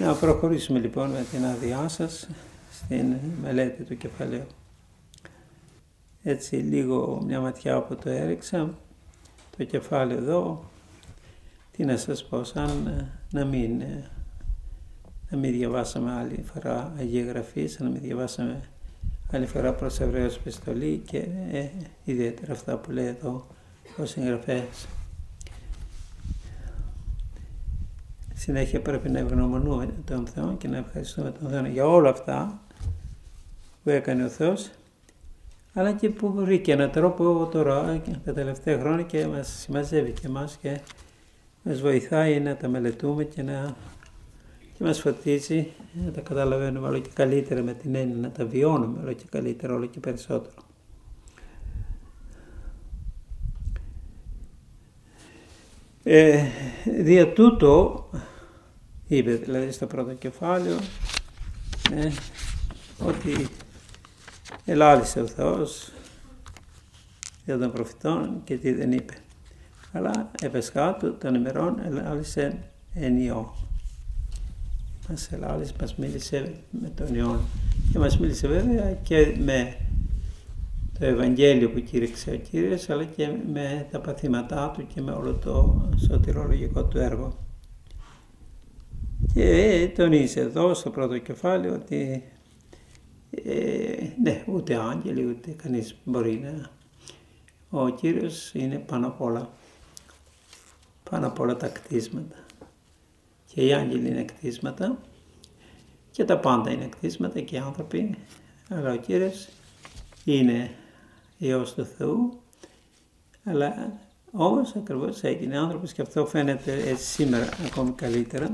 Να προχωρήσουμε λοιπόν με την άδειά σας στην μελέτη του κεφαλαίου. Έτσι λίγο μια ματιά όπου το έριξα, το κεφάλαιο εδώ, τι να σας πω, σαν να μην διαβάσαμε άλλη φορά Αγία Γραφή, σαν να μην διαβάσαμε άλλη φορά προς Εβραίους επιστολή και ιδιαίτερα αυτά που λέει εδώ ο συγγραφέας. Συνέχεια πρέπει να ευγνωμονούμε τον Θεό και να ευχαριστούμε τον Θεό για όλα αυτά που έκανε ο Θεός, αλλά και που βρήκε έναν τρόπο τώρα τα τελευταία χρόνια και μας συμμαζεύει και εμάς και μας βοηθάει να τα μελετούμε και μας φωτίζει να τα καταλαβαίνουμε όλο και καλύτερα, με την έννοια να τα βιώνουμε όλο και καλύτερα, όλο και περισσότερο. Δια τούτο είπε δηλαδή στο πρώτο κεφάλαιο ότι ελάλησε ο Θεός για τον προφητών και τι δεν είπε, αλλά επεσχάτου των ημερών ελάλησε εν Υιό. Μας ελάλησε, μας μίλησε με τον Υιόν και μας μίλησε βέβαια και με το Ευαγγέλιο που κήρυξε ο Κύριος, αλλά και με τα παθήματά του και με όλο το σωτηρολογικό του έργο. Και τονίζει εδώ στο πρώτο κεφάλαιο ότι ναι, ούτε άγγελοι ούτε κανείς μπορεί να... Ο Κύριος είναι πάνω απ' όλα τα κτίσματα. Και οι άγγελοι είναι κτίσματα και τα πάντα είναι κτίσματα και οι άνθρωποι, αλλά ο Κύριος είναι Υιός του Θεού, αλλά όμως ακριβώς έγινε άνθρωπος και αυτό φαίνεται έτσι σήμερα ακόμη καλύτερα.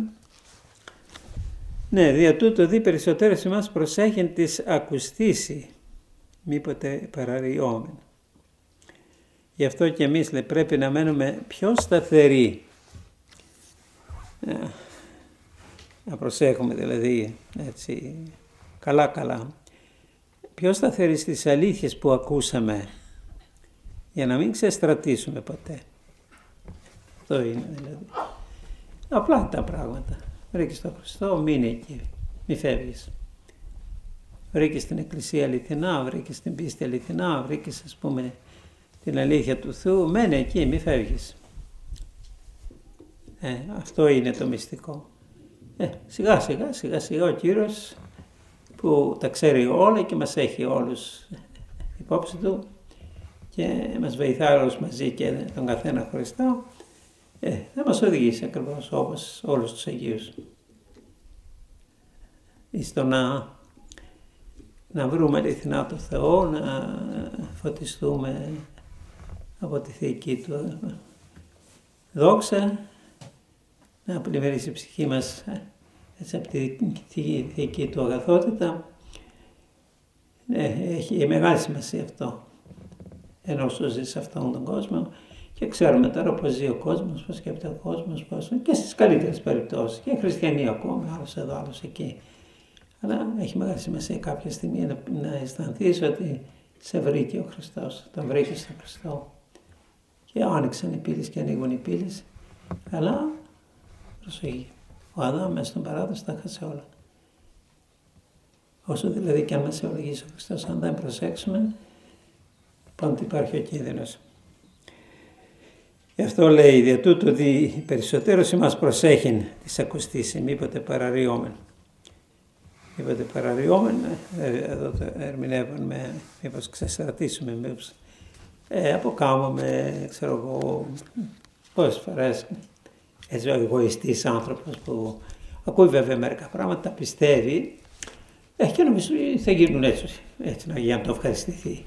Ναι, δια τούτο δι περισσότερες εμάς προσέχεν της ακουστήσει, μήποτε παραρριόμεν. Γι' αυτό και εμείς πρέπει να μένουμε πιο σταθεροί. Να προσέχουμε δηλαδή έτσι καλά. Πιο σταθεροί στις αλήθειες που ακούσαμε, για να μην ξεστρατήσουμε ποτέ. Αυτό είναι δηλαδή. Απλά τα πράγματα. Βρήκες τον Χριστό, μείνε εκεί, μη φεύγεις. Βρήκες την Εκκλησία αληθινά, βρήκες την πίστη αληθινά, βρήκες ας πούμε την αλήθεια του Θεού, μένε εκεί, μη φεύγεις. Αυτό είναι το μυστικό. Σιγά σιγά ο Κύριος που τα ξέρει όλα και μας έχει όλους υπόψη του και μας βοηθάει όλους μαζί και τον καθένα χωριστά, θα μας οδηγήσει ακριβώς όπως όλους τους Αγίους. Στο να βρούμε αληθινά το Θεό, να φωτιστούμε από τη θεϊκή Του δόξα, να πλημμυρίσει η ψυχή μας έτσι από τη θεϊκή Του αγαθότητα. Έχει μεγάλη σημασία αυτό, ενώ ζει σε αυτόν τον κόσμο και ξέρουμε τώρα πώς ζει ο κόσμος, πώς σκέφτεται ο κόσμος, και στις καλύτερες περιπτώσεις, και χριστιανοί ακόμα, άλλος εδώ, άλλος εκεί. Αλλά έχει μεγάλη σημασία κάποια στιγμή να αισθανθείς ότι σε βρήκε ο Χριστός, τον βρήκες στον Χριστό. Και άνοιξαν οι πύλες και ανοίγουν οι πύλες, αλλά προσοχή. Ο Αδάμ μέσα στον παράδοση τα χάσε όλα. Όσο δηλαδή και αν μας ευλογήσει ο Χριστός, αν δεν προσέξουμε, πάντοτε υπάρχει ο κίνδυνος. Γι' αυτό λέει, δια τούτο δι περισσότερος ημάς προσέχειν της ακουστήσει, μήποτε παραρριόμεν. Μήποτε παραρριόμεν, εδώ το ερμηνεύουν μήπως ξεστρατήσουμε, μήπως αποκάμουμε, ξέρω εγώ, πόσες φορές έτσι ο εγωιστής άνθρωπος που ακούει βέβαια μερικά πράγματα, τα πιστεύει και νομίζω θα γίνουν έτσι για να το ευχαριστηθεί.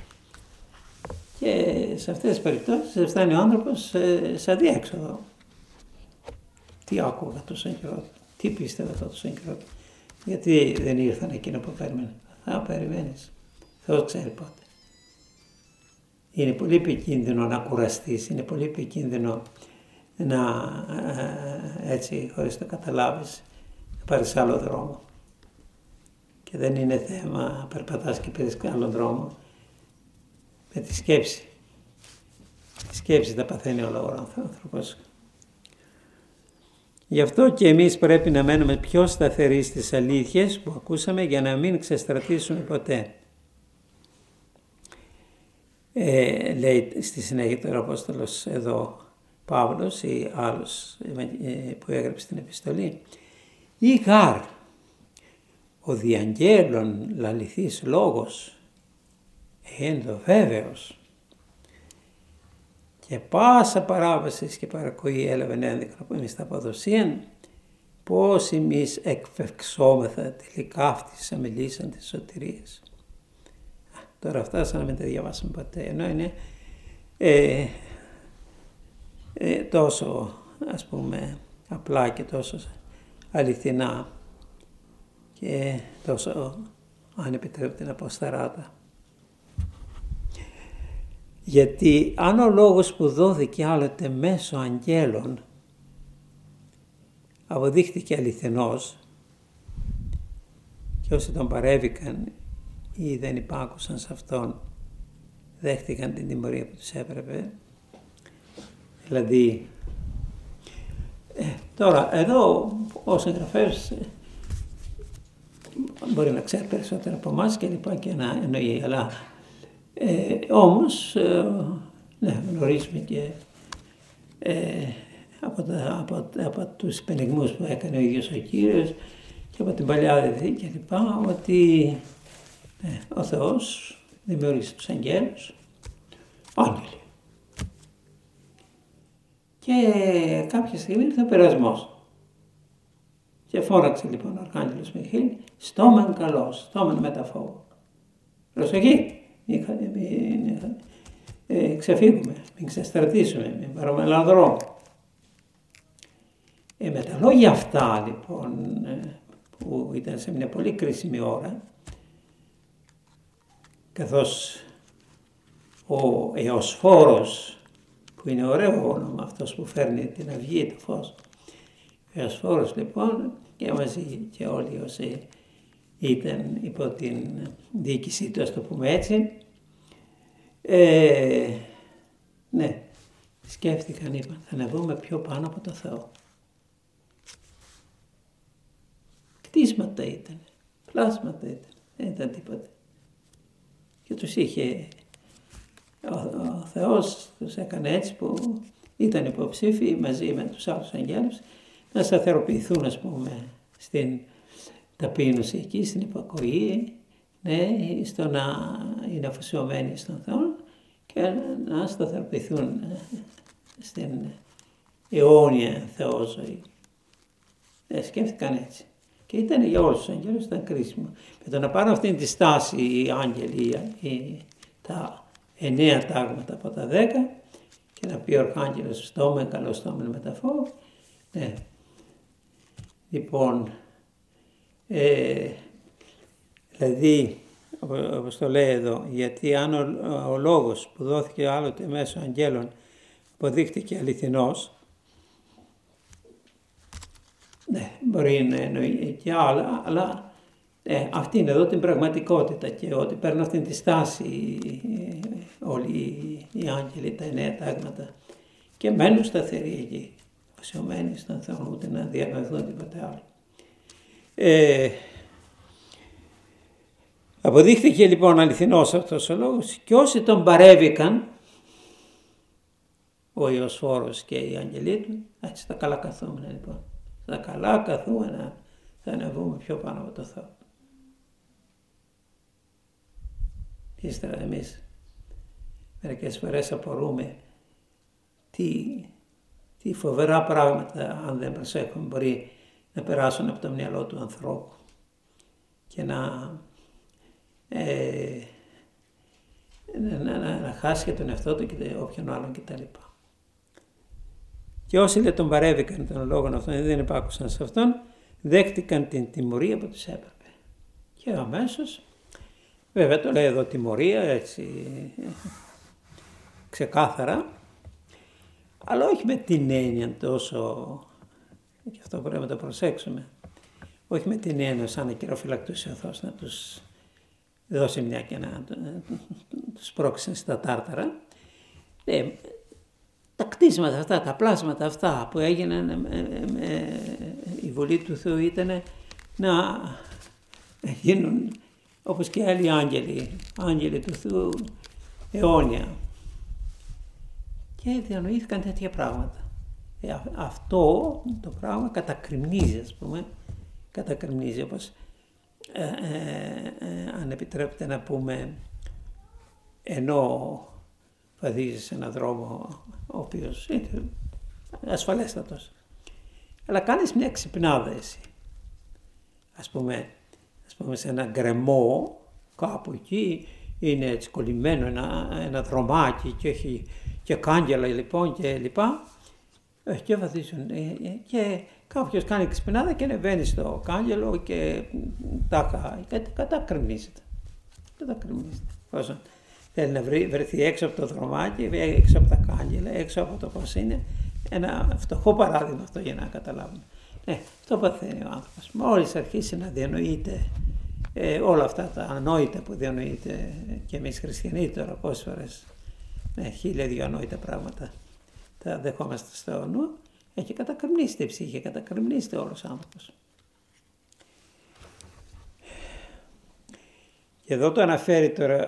Και σε αυτές τις περιπτώσεις φτάνει ο άνθρωπος σε αδιέξοδο. Τι άκουγα τόσο καιρό, τι πίστευα τόσο καιρό, γιατί δεν ήρθαν εκείνο που περίμενε. Θα περιμένεις, Θεός ξέρει πότε. Είναι πολύ επικίνδυνο να κουραστείς, είναι πολύ επικίνδυνο να έτσι χωρίς το καταλάβεις να πάρεις άλλο δρόμο. Και δεν είναι θέμα περπατάς και πήρες άλλο δρόμο. Με τη σκέψη. Τη σκέψη τα παθαίνει όλο ο άνθρωπος. Γι' αυτό και εμείς πρέπει να μένουμε πιο σταθεροί στις αλήθειες που ακούσαμε για να μην ξεστρατήσουμε ποτέ. Λέει στη συνέχεια τώρα ο Απόστολος εδώ Παύλος ή άλλος που έγραψε την επιστολή, «Ή γάρ ο διαγγέλων λαληθής λόγος έντο βέβαιος και πάσα παράβασης και παρακοή έλαβεν ένδεικτο από εμείς τα αποδοσίαν, πώς εμείς εκφευξόμεθα τελικά αυτής αμελήσαν της σωτηρίας». Τώρα αυτά σαν να μην τα διαβάσαμε ποτέ, ενώ είναι τόσο ας πούμε απλά και τόσο αληθινά και τόσο αν επιτρέπεται αποσταράτα. Γιατί αν ο λόγος που δόθηκε άλλοτε μέσω αγγέλων αποδείχθηκε αληθινός και όσοι τον παρέβηκαν ή δεν υπάκουσαν σε αυτόν δέχτηκαν την τιμωρία που τους έπρεπε. Δηλαδή τώρα εδώ ο συγγραφέας μπορεί να ξέρει περισσότερο από εμάς και λοιπά και να εννοεί, αλλά όμως ναι, γνωρίζουμε και από τους υπενιγμούς που έκανε ο ίδιος ο Κύριος και από την Παλιά Διαθήκη και λοιπά, ότι ο Θεός δημιούργησε τους αγγέλους άγγελοι. Και κάποια στιγμή ήρθε ο πειρασμός. Και φώναξε λοιπόν ο Αρχάγγελος Μιχαήλ, «Στόμεν καλός, στόμεν μεταφόβο». Προσοχή, ξεφύγουμε, μην ξεστρατήσουμε, μην πάρουμε άλλον δρόμο. Με τα λόγια αυτά λοιπόν, που ήταν σε μια πολύ κρίσιμη ώρα, καθώς ο Εωσφόρος, που είναι ωραίο όνομα, αυτός που φέρνει την αυγή, το φως, ο Εωσφόρος λοιπόν και μαζί και όλοι όσοι ήταν υπό την διοίκησή του, ας το πούμε έτσι, ναι, σκέφτηκαν, είπαν, θα ανεβούμε πιο πάνω από το Θεό. Κτίσματα ήταν, πλάσματα ήταν, δεν ήταν τίποτα. Και τους είχε, ο Θεός τους έκανε έτσι που ήταν υποψήφιοι μαζί με τους άλλους αγγέλους να σταθεροποιηθούν, ας πούμε, στην ταπείνωση εκεί, στην υπακοή, ναι, στο να είναι αφοσιωμένοι στον Θεό και να σταθεροποιηθούν στην αιώνια Θεό ζωή. Σκέφτηκαν έτσι. Και ήταν για όλους τους αγγέλους, ήταν κρίσιμο. Με το να πάρουν αυτή τη στάση οι άγγελοι, τα 9 τάγματα από τα 10 και να πει ο Αρχάγγελος «Στόμεν καλός, στόμεν μεταφόβο». Ναι. Λοιπόν, δηλαδή, όπως το λέει εδώ, γιατί αν ο λόγος που δόθηκε άλλοτε μέσω αγγέλων αποδείχτηκε αληθινός, ναι, μπορεί να εννοεί και άλλα, αλλά αυτή είναι εδώ την πραγματικότητα και ότι παίρνουν αυτή τη στάση όλοι οι άγγελοι, τα 9 τάγματα και μένουν σταθεροί εκεί, βασιωμένοι στον Θεό, ούτε να διανοηθούν τίποτε άλλο. Αποδείχθηκε λοιπόν αληθινός αυτός ο λόγος και όσοι τον παρέβηκαν, ο Ιωσφόρος και οι άγγελοι του, έτσι τα καλά καθούμενα λοιπόν. Τα καλά καθούμενα θα ανεβούμε πιο πάνω από το Θεό. Ύστερα εμείς μερικές φορές απορούμε τι φοβερά πράγματα, αν δεν προσέχουμε, μπορεί να περάσουν από το μυαλό του ανθρώπου και να χάσει και τον εαυτό του και όποιον άλλον κτλ. Και όσοι τον παρέβηκαν τον λόγο αυτόν, δεν υπάκουσαν σε αυτόν, δέχτηκαν την τιμωρία που τους έπρεπε. Και αμέσως, βέβαια το λέει εδώ τιμωρία έτσι ξεκάθαρα, αλλά όχι με την έννοια τόσο, και αυτό πρέπει να το προσέξουμε, όχι με την έννοια σαν να κυροφυλακτούσε ο Θεός να τους δώσει μια και να τους πρόξει στα τάρταρα. τα κτίσματα αυτά, τα πλάσματα αυτά που έγιναν, η βολή του Θεού ήταν να γίνουν όπως και άλλοι άγγελοι του Θεού αιώνια. Και διανοήθηκαν τέτοια πράγματα. Αυτό το πράγμα κατακριμνίζει, ας πούμε, κατακριμνίζει, όπως αν επιτρέπετε να πούμε, ενώ βαδίζεις σε έναν δρόμο ο οποίος είναι ασφαλέστατος, αλλά κάνεις μια ξυπνάδα εσύ. Ας πούμε σε ένα γκρεμό κάπου εκεί είναι έτσι κολλημένο ένα δρομάκι και έχει και κάγκελα λοιπόν και λοιπά, και βαδίζουν και κάποιος κάνει ξυπνάδα και ανεβαίνει στο κάγκελο και κατακριμνίζεται. Όσο θέλει να βρεθεί έξω από το δρομάκι, έξω από τα κάγκελα, έξω από το πώς είναι, ένα φτωχό παράδειγμα αυτό για να καταλάβουμε. Αυτό παθαίνει ο άνθρωπος. Μόλις αρχίσει να διανοείται όλα αυτά τα ανόητα που διανοείται και εμείς χριστιανοί τώρα πόσες φορές, 1000 ανόητα πράγματα τα δεχόμαστε στο νου, και κατακριμνίζεται η ψυχή, κατακριμνίζεται όλος ο άνθρωπος. Και εδώ το αναφέρει τώρα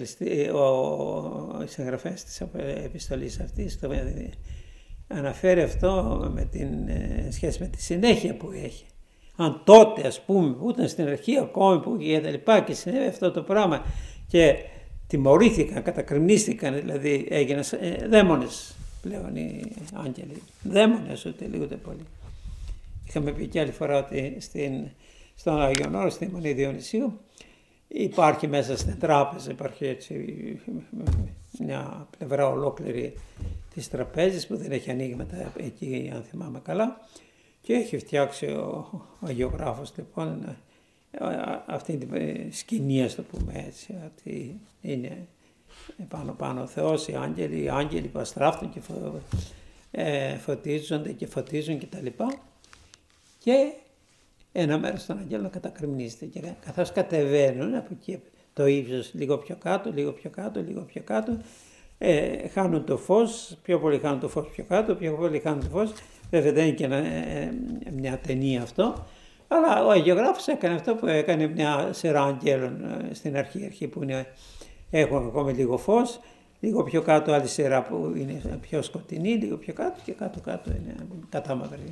ο συγγραφέας της επιστολής αυτής, αναφέρει αυτό με σχέση με τη συνέχεια που έχει. Αν τότε, ας πούμε, που ήταν στην αρχή ακόμη που και τα λοιπά και συνέβη αυτό το πράγμα και τιμωρήθηκαν, κατακριμνίστηκαν, δηλαδή έγιναν δαίμονες πλέον οι άγγελοι, δαίμονες ούτε λίγο ούτε πολύ. Είχαμε πει και άλλη φορά ότι στον Άγιον Όρος, στη Μονή Διονυσίου, υπάρχει μέσα στην τράπεζα, υπάρχει έτσι μια πλευρά ολόκληρη της τραπέζης που δεν έχει ανοίγματα εκεί, αν θυμάμαι καλά, και έχει φτιάξει ο αγιογράφος λοιπόν αυτή την σκηνή, ας το πούμε έτσι, ότι είναι πάνω ο Θεός, οι άγγελοι που αστράφτουν και φωτίζονται και φωτίζουν και τα λοιπά, και ένα μέρος των αγγέλων κατακριμνίζεται και καθώς κατεβαίνουν από εκεί το ύψος λίγο πιο κάτω, λίγο πιο κάτω, χάνουν το φως, πιο πολύ χάνουν το φως πιο κάτω, πιο πολύ χάνουν το φως. Βέβαια δεν είναι και μια ταινία αυτό, αλλά ο αγιογράφος έκανε αυτό που έκανε μια σειρά αγγέλων στην αρχή που έχουν ακόμη λίγο φως, λίγο πιο κάτω άλλη σειρά που είναι πιο σκοτεινή, λίγο πιο κάτω και κάτω είναι κατάμαυρη.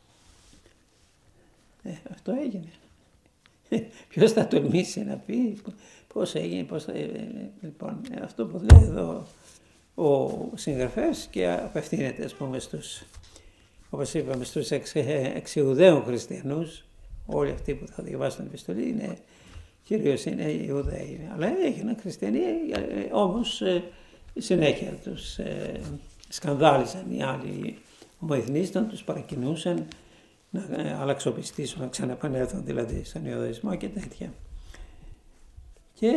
Αυτό έγινε. Ποιος θα τολμήσει να πει πώς έγινε, λοιπόν, αυτό που λέει εδώ ο συγγραφέας και απευθύνεται, ας πούμε, όπως είπαμε, στους εξιουδαίων χριστιανούς, όλοι αυτοί που θα διαβάσουν την επιστολή κυρίως είναι Ιουδαίοι, αλλά έγιναν χριστιανοί, όμως συνέχεια τους σκανδάλιζαν οι άλλοι ομοεθνίστων, τους παρακινούσαν να αλλαξοπιστήσουν, να ξαναεπανέλθουν δηλαδή στον Ιουδαϊσμό και τέτοια. Και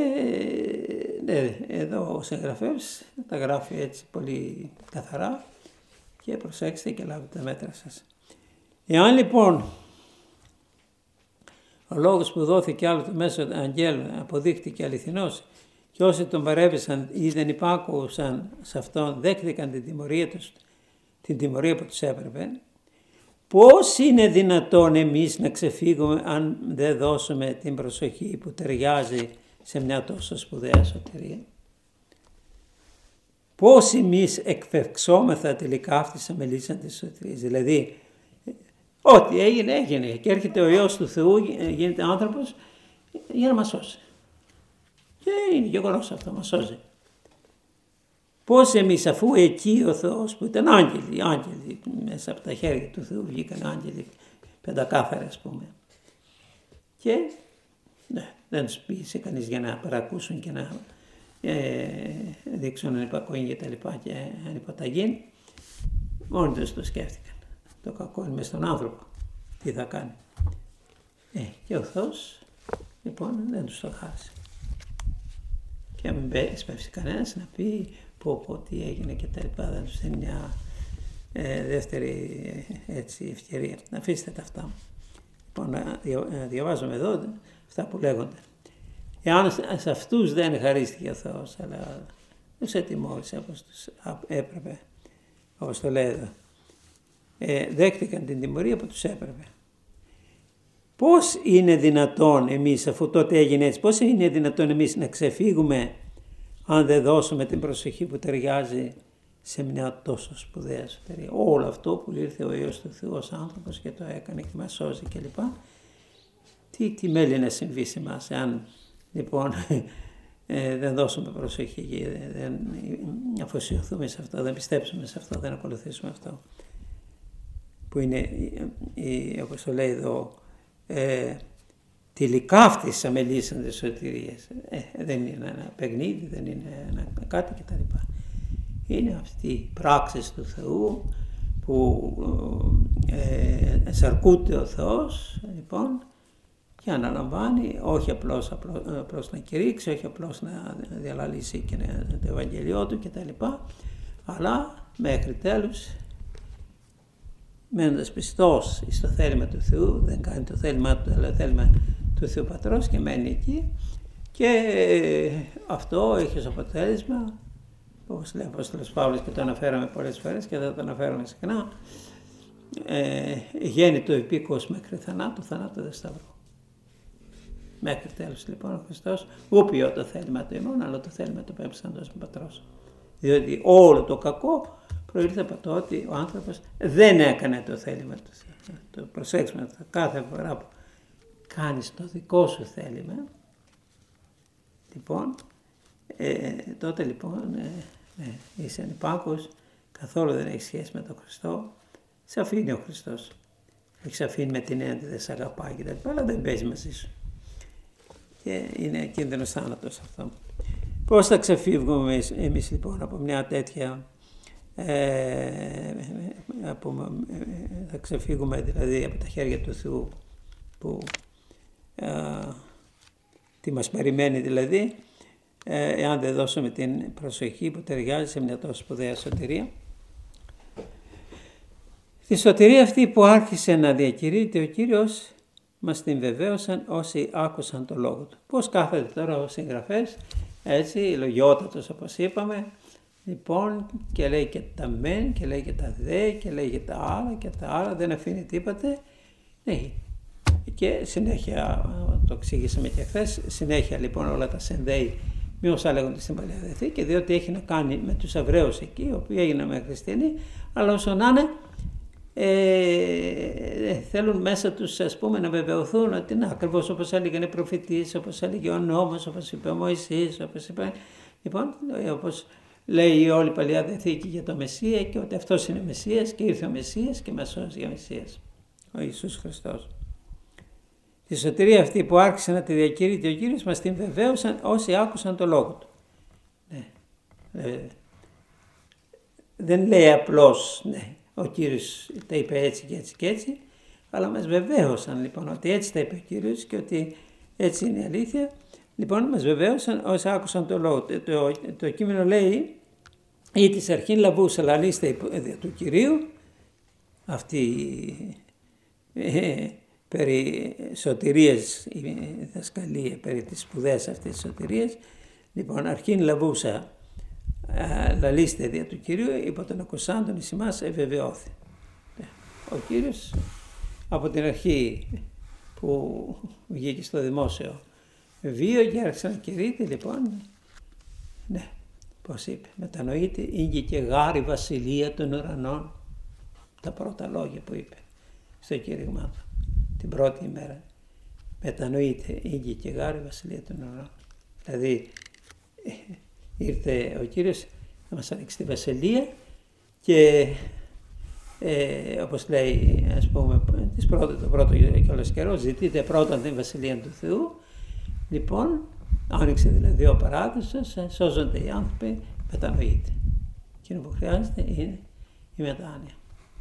εδώ ο συγγραφέας τα γράφει έτσι πολύ καθαρά και προσέξτε και λάβετε τα μέτρα σας. Εάν λοιπόν ο λόγος που δόθηκε άλλο το μέσο αγγέλου αποδείχτηκε αληθινός και όσοι τον παρέβησαν ή δεν υπάκουσαν σε αυτόν δέχτηκαν την τιμωρία που τους έπρεπε, πώς είναι δυνατόν εμείς να ξεφύγουμε αν δεν δώσουμε την προσοχή που ταιριάζει σε μια τόσο σπουδαία σωτηρία? Πώς εμείς εκφευξόμεθα τελικά αυτής της αμελήσαντης της σωτηρίας? Δηλαδή, ό,τι έγινε και έρχεται ο Υιός του Θεού, γίνεται άνθρωπος για να μας σώσει. Και είναι γεγονός αυτό, μας σώζει. Πώς εμείς, αφού εκεί ο Θεός που ήταν άγγελοι, μέσα από τα χέρια του Θεού βγήκαν άγγελοι πεντακάθαροι, ας πούμε. Και δεν τους πήγε κανείς για να παρακούσουν και να δείξουν ανυπακοή και τα λοιπά και ανυποταγή. Μόνοι τους το σκέφτηκαν. Το κακό είναι μες στον άνθρωπο. Τι θα κάνει? Και ο Θεός λοιπόν δεν τους το χάρισε. Και μην σπεύσει κανένας να πει πω τι έγινε και τα λοιπά, δεν τους δίνει μια δεύτερη έτσι ευκαιρία. Αφήστε τα αυτά. Λοιπόν, να διαβάζουμε εδώ αυτά που λέγονται. Εάν σε αυτούς δεν χαρίστηκε ο Θεός, αλλά τους ετοιμόρησε όπως τους έπρεπε, όπως το λέει εδώ, δέχτηκαν την τιμωρία που τους έπρεπε. Πώς είναι δυνατόν εμείς, αφού τότε έγινε έτσι, πώς είναι δυνατόν εμείς να ξεφύγουμε αν δεν δώσουμε την προσοχή που ταιριάζει σε μια τόσο σπουδαία σωτηρία? Όλο αυτό που ήρθε ο Υιός του Θεού ως άνθρωπος και το έκανε και μας σώζει κλπ. Τι μέλει να συμβεί σε εμάς, αν λοιπόν δεν δώσουμε προσοχή, δεν αφοσιωθούμε σε αυτό, δεν πιστέψουμε σε αυτό, δεν ακολουθήσουμε αυτό. Που είναι, όπως το λέει εδώ, τη λυκαύτης της αμελήσαντες σωτηρίας. Δεν είναι ένα παιχνίδι, δεν είναι ένα κάτι κτλ. Είναι αυτή η πράξη του Θεού που σαρκούται ο Θεός, λοιπόν, και αναλαμβάνει, όχι απλώς να κηρύξει, όχι απλώς να διαλαλήσει και το Ευαγγελιό του κτλ. Αλλά μέχρι τέλους, μένοντας πιστός στο θέλημα του Θεού, δεν κάνει το θέλημα του, αλλά το θέλημα του Θεού Πατρός και μένει εκεί. Και αυτό έχει ως αποτέλεσμα, όπως λέει ο Απόστολος Παύλος και το αναφέραμε πολλές φορές και δεν το αναφέραμε συχνά, γέννητο υπήκοος μέχρι θανάτου, θανάτου δε σταυρού. Μέχρι τέλος λοιπόν ο Χριστός ούπιό το θέλημα του ημών, αλλά το θέλημα του πέμψαντος με Πατρός. Διότι όλο το κακό προήλθε από το ότι ο άνθρωπος δεν έκανε το θέλημα του Θεού. Το προσέξουμε κάθε φορά που κάνεις το δικό σου θέλημα, λοιπόν, τότε λοιπόν είσαι ανυπάκουος, καθόλου δεν έχει σχέση με τον Χριστό, σε αφήνει ο Χριστός. Όχι σε αφήνει με την έννοια ότι δεν σε αγαπάει κτλ. Αλλά δεν παίζει μαζί σου. Και είναι κίνδυνος θάνατος αυτό. Πώς θα ξεφύγουμε εμείς λοιπόν από μια τέτοια, θα ξεφύγουμε δηλαδή από τα χέρια του Θεού που τι μας περιμένει δηλαδή, εάν δεν δώσουμε την προσοχή που ταιριάζει σε μια τόσο σπουδαία σωτηρία. Τη σωτηρία αυτή που άρχισε να διακηρύττει ο Κύριος, μας την βεβαίωσαν όσοι άκουσαν το λόγο του. Πώς κάθεται τώρα ο συγγραφέας, έτσι, λογιότατος όπως είπαμε, λοιπόν, και λέει και τα μεν και λέει και τα δε και λέει και τα άλλα και τα άλλα, δεν αφήνει τίποτε. Ναι. Και συνέχεια, το εξήγησαμε και χθες, συνέχεια λοιπόν όλα τα συνδέει με όσα λέγονται στην Παλαιά Διαθήκη, διότι έχει να κάνει με τους Εβραίους εκεί, οι οποίοι έγιναν χριστιανοί, αλλά όσο να είναι, θέλουν μέσα τους, ας πούμε, να βεβαιωθούν ότι είναι ακριβώς όπως έλεγαν οι προφητείς, όπως έλεγε ο νόμος, όπως είπε ο Μωυσής, όπως είπε, λοιπόν, όπως λέει η όλη Παλαιά Διαθήκη για το Μεσσία και ότι αυτός είναι Μεσσίας και ήρθε ο Μεσσίας και μας σώζει για Μεσσίας, ο Ιησούς Χριστός. Τη σωτηρία αυτή που άρχισε να τη διακηρύττει ο Κύριος μας την βεβαίωσαν όσοι άκουσαν το λόγο του. Ναι. Δεν λέει απλώς, ναι, ο Κύριος τα είπε έτσι και έτσι και έτσι, αλλά μας βεβαίωσαν λοιπόν ότι έτσι τα είπε ο Κύριος και ότι έτσι είναι η αλήθεια. Λοιπόν, μας βεβαίωσαν όσοι άκουσαν το λόγο. Το κείμενο λέει ή της αρχήν λαβούσα λαλίστε του Κυρίου, αυτή περί σωτηρίας, η διδασκαλία περί της σπουδαίας αυτής της σωτηρίας. Λοιπόν, αρχήν λαβούσα λαλίστε δια του Κυρίου, υπό τον ακουσάντων εις ημάς ευεβαιώθη. Ο Κύριος από την αρχή που βγήκε στο δημόσιο βίο και άρχισε να κηρύττει, λοιπόν, ναι, πώς είπε, μετανοείται, ήγηκε και γάρη βασιλεία των ουρανών, τα πρώτα λόγια που είπε στο κήρυγμά του την πρώτη ημέρα. Μετανοείται, ήγηκε και γάρη βασιλεία των ουρανών. Δηλαδή ήρθε ο Κύριος να μας ανοίξει τη βασιλεία και όπως λέει, ας πούμε, το πρώτο κιόλας καιρό, ζητείτε πρώτα την βασιλεία του Θεού. Λοιπόν, άνοιξε δηλαδή ο παράδεισος, σώζονται οι άνθρωποι, μετανοείται. Εκείνο που χρειάζεται είναι η μετάνοια.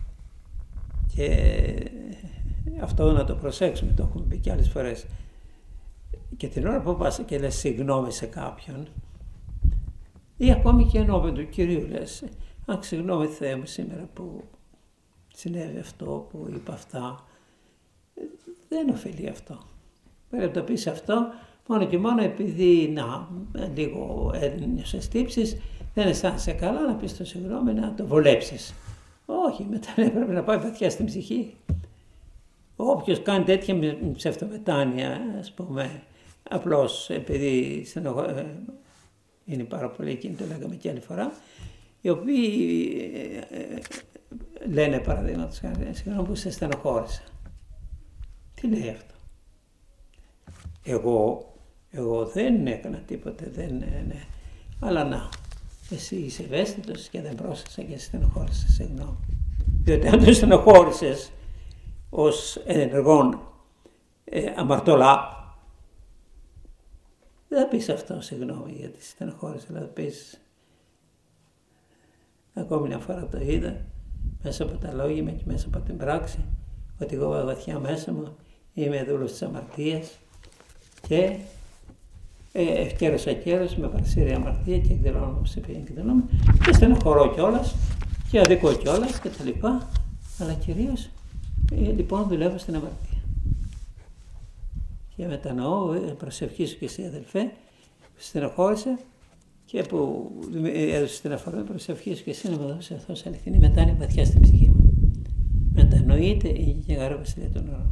Και αυτό να το προσέξουμε, το έχουμε πει και άλλες φορές. Και την ώρα που πας και λες συγγνώμη σε κάποιον, ή ακόμη και ενώπιον του Κυρίου λες, αν συγγνώμη Θεέ μου σήμερα που συνέβη αυτό, που είπα αυτά, δεν ωφελεί αυτό. Πρέπει να το πεις αυτό μόνο και μόνο επειδή λίγο ένιωσες τύψεις, δεν αισθάνεσαι καλά, να πεις το συγγνώμη, να το βολέψεις. Όχι, μετά πρέπει να πάει βαθιά στην ψυχή. Όποιος κάνει τέτοια ψευτομετάνοια, ας πούμε, απλώς επειδή είναι πάρα πολύ, εκείνη το λέγαμε και άλλη φορά, οι οποίοι λένε παραδείγματος χάρη, συγγνώμη που σε στενοχώρησα. Τι λέει αυτό? Εγώ δεν έκανα τίποτε, ναι. Αλλά να, εσύ είσαι ευαίσθητος και δεν πρόσεξα και στενοχώρησες, συγγνώμη. Διότι αν το στενοχώρησες ως ενεργόν αμαρτωλά, δεν θα πεις αυτό, συγγνώμη, γιατί στενοχώρησε, αλλά θα πεις, ακόμη μια φορά το είδα, μέσα από τα λόγια μου και μέσα από την πράξη, ότι εγώ βαθιά μέσα μου είμαι δούλος της αμαρτίας και ευκαιρός ακέρος με παρασύρει αμαρτία και εκδηλώνω ψηφία και στενοχωρώ κιόλας και αδικώ κιόλας και τα λοιπά, αλλά κυρίως λοιπόν δουλεύω στην αμαρτία. Και μετανοώ, προσευχή σου και εσύ αδελφέ, στενοχώρησε και που έδωσε την αφορμή προσευχή σου και εσύ να μου δώσει αυτός αληθινή μετάνοια βαθιά στην ψυχή μου. Μετανοείται η γεγαρά βασιλεία των ουρανών.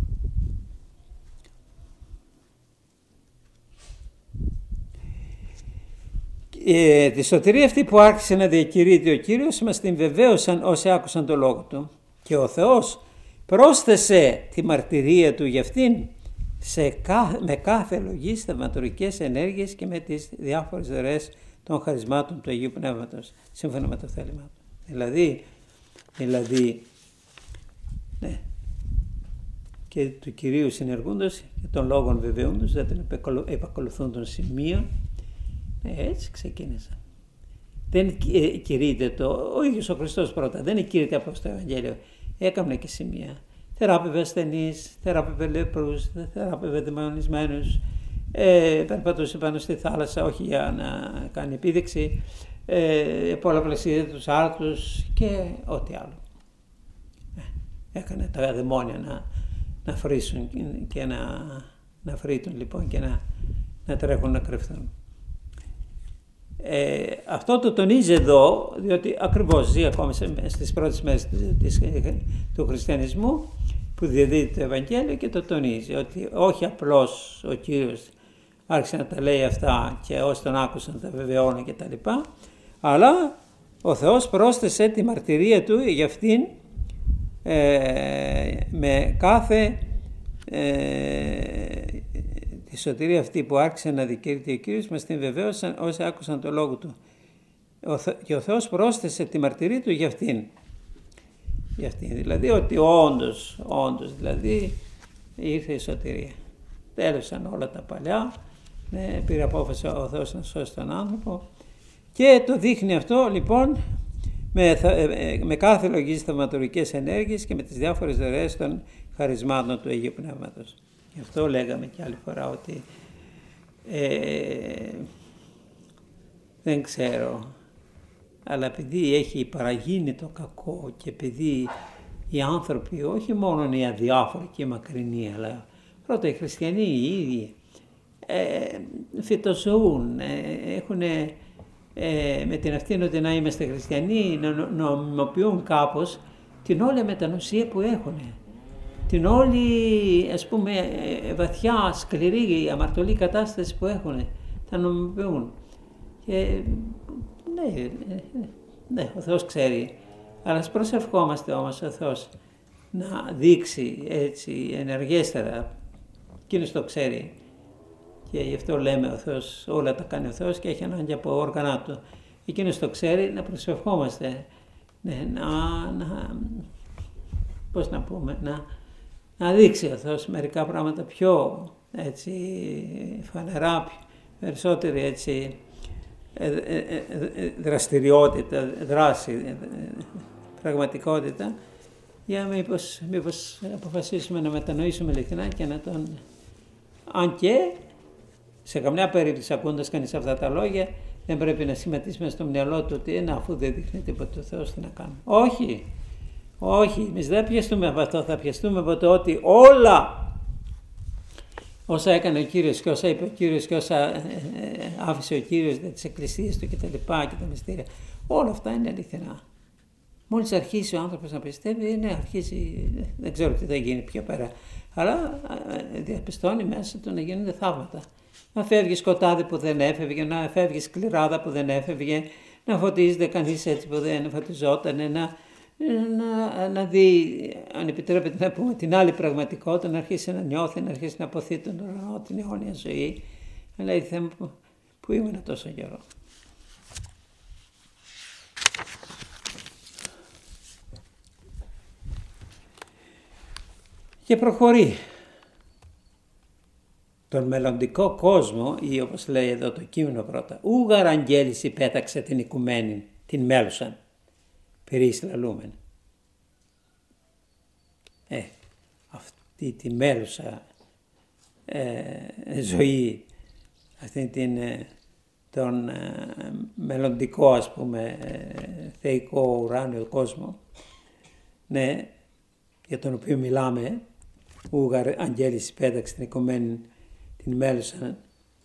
Τη σωτηρία αυτή που άρχισε να διακηρύττει ο Κύριος μας την βεβαίωσαν όσοι άκουσαν το λόγο Του και ο Θεός πρόσθεσε τη μαρτυρία Του για αυτήν με κάθε λογής, θαυματουργικές ενέργειες και με τις διάφορες δωρεές των χαρισμάτων του Αγίου Πνεύματος σύμφωνα με το θέλημα Του. Δηλαδή ναι, και του Κυρίου συνεργούντος και των λόγων βεβαιούντος, δεν τον επακολουθούν των σημείων. Έτσι ξεκίνησαν. Δεν κηρύττεται ο ίδιος ο Χριστός πρώτα, δεν κηρύττεται από το Ευαγγέλιο. Έκαμε και σημεία. Θεράπευε ασθενείς, θεράπευε λεπρούς, θεράπευε δαιμονισμένους, περπατούσε πάνω στη θάλασσα, όχι για να κάνει επίδειξη, πολλαπλασίαζε τους άρτους και ό,τι άλλο. Έκανε τα δαιμόνια να φρύσουν και να φρύτουν λοιπόν και να τρέχουν να κρυφθούν. Αυτό το τονίζει εδώ, διότι ακριβώς ζει ακόμα στις πρώτες μέρες του χριστιανισμού που διαδίδει το Ευαγγέλιο και το τονίζει ότι όχι απλώς ο Κύριος άρχισε να τα λέει αυτά και όσοι τον άκουσαν τα βεβαιώνουν και τα λοιπά, αλλά ο Θεός πρόσθεσε τη μαρτυρία Του για αυτήν με κάθε τη σωτηρία αυτή που άρχισε να δικαιούται ο Κύριος μας την βεβαίωσαν όσοι άκουσαν το λόγο Του. Και ο Θεός πρόσθεσε τη μαρτυρία Του για αυτήν. Για αυτήν. Δηλαδή ότι όντως δηλαδή ήρθε η σωτηρία. Τέλειωσαν όλα τα παλιά, πήρε απόφαση ο Θεός να σώσει τον άνθρωπο και το δείχνει αυτό λοιπόν με κάθε λογής θαυματουργικές ενέργειες και με τις διάφορες δωρεές των χαρισμάτων του Αγίου Πνεύματος. Γι' αυτό λέγαμε και άλλη φορά ότι δεν ξέρω, αλλά επειδή έχει παραγίνει το κακό και επειδή οι άνθρωποι όχι μόνο οι αδιάφοροι και οι μακρινοί, αλλά πρώτα οι χριστιανοί οι ίδιοι φυτοζωούν, έχουν με την ευθύνη ότι να είμαστε χριστιανοί, να νομιμοποιούν κάπως την όλη μετανοσία που έχουν. Την όλη, ας πούμε, βαθιά, σκληρή, αμαρτωλή κατάσταση που έχουν, τα νομιμοποιούν. Και ναι, ο Θεός ξέρει, αλλά ας προσευχόμαστε όμως ο Θεός να δείξει έτσι ενεργέστερα, εκείνος το ξέρει. Και γι' αυτό λέμε ο Θεός, όλα τα κάνει ο Θεός και έχει ανάγκη από όργανα Του. Εκείνος το ξέρει, να προσευχόμαστε, πώς να πούμε, να δείξει ο Θεός μερικά πράγματα πιο έτσι φανερά, περισσότερη έτσι δραστηριότητα, δράση, πραγματικότητα, για μήπως αποφασίσουμε να μετανοήσουμε ειλικρινά και να τον... Αν και σε καμιά περίπτωση ακούγοντας κανείς αυτά τα λόγια δεν πρέπει να σχηματίσουμε στο μυαλό του ότι αφού δεν δείχνει τίποτα ο Θεός τι να κάνουμε. Όχι, εμείς δεν πιεστούμε από αυτό, θα πιεστούμε από το ότι όλα όσα έκανε ο Κύριος και όσα είπε ο Κύριος και όσα άφησε ο Κύριος, τις εκκλησίες Του και τα λοιπά και τα μυστήρια, όλα αυτά είναι αληθινά. Μόλις αρχίσει ο άνθρωπος να πιστεύει, ναι, αρχίζει, δεν ξέρω τι θα γίνει πιο πέρα. Αλλά διαπιστώνει μέσα του να γίνονται θαύματα. Να φεύγει σκοτάδι που δεν έφευγε, να φεύγει σκληράδα που δεν έφευγε, να φωτίζεται κανείς έτσι που δεν φωτιζόταν, να δει, αν επιτρέπετε να πούμε, την άλλη πραγματικότητα, να αρχίσει να νιώθει, να αρχίσει να αποθεί τον ουρανό, την αιώνια ζωή. Αλλά η θέμα που ήμουν τόσο καιρό. Και προχωρεί. Τον μελλοντικό κόσμο, ή όπως λέει εδώ το κείμενο πρώτα, ούγαρ αγγέλης υπέταξε την οικουμένη, την μέλουσαν, περί λαλούμεν. Αυτή τη μέλουσα ζωή, αυτή τον μελλοντικό, ας πούμε, θεϊκό ουράνιο κόσμο, ναι, για τον οποίο μιλάμε, ούγαρ αγγέλης υπέταξε την οικουμένη, την μέλουσαν,